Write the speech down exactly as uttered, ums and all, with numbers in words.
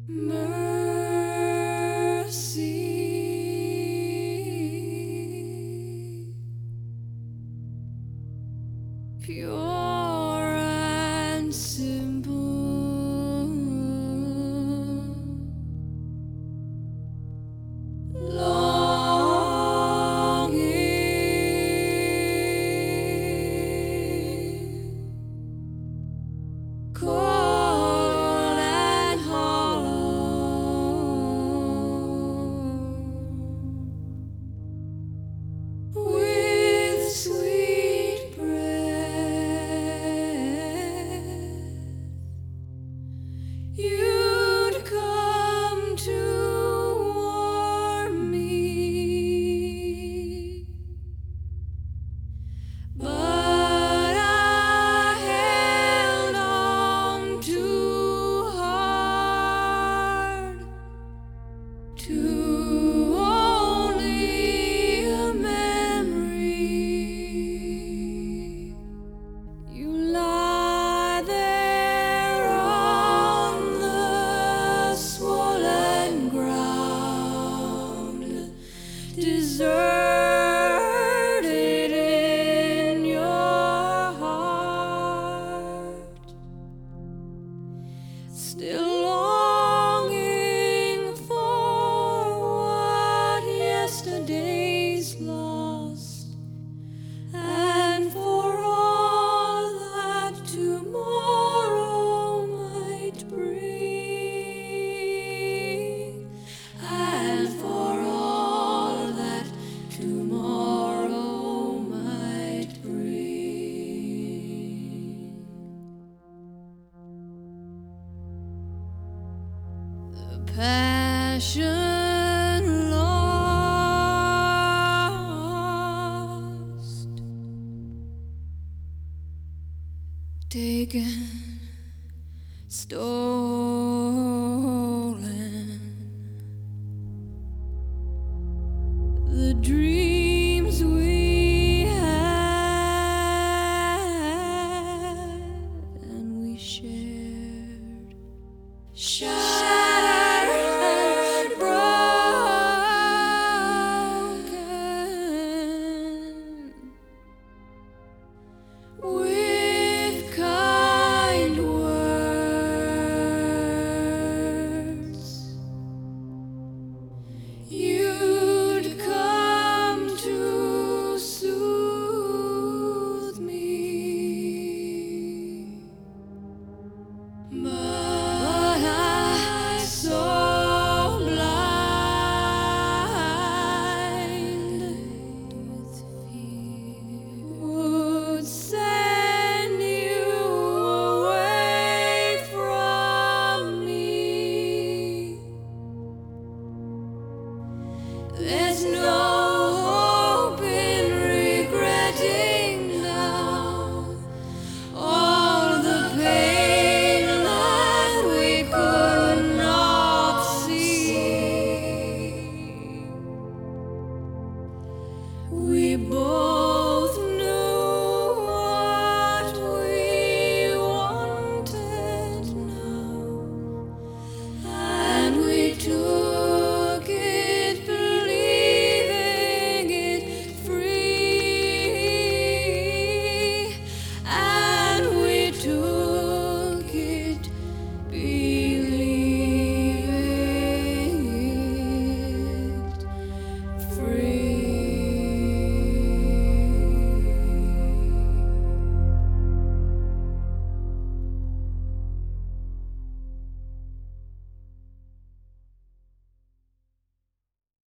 Mercy, pure and simple, longing, cold and hollow, with sweet breath, you'd come to warm me, but I held on too hard to only a memory. You lie there on the swollen ground, deserted in your heart, still longing for what yesterday's lost, and for all that tomorrow might bring, and for all that tomorrow might bring. The passion lost, taken, stolen, the dreams we had and we shared.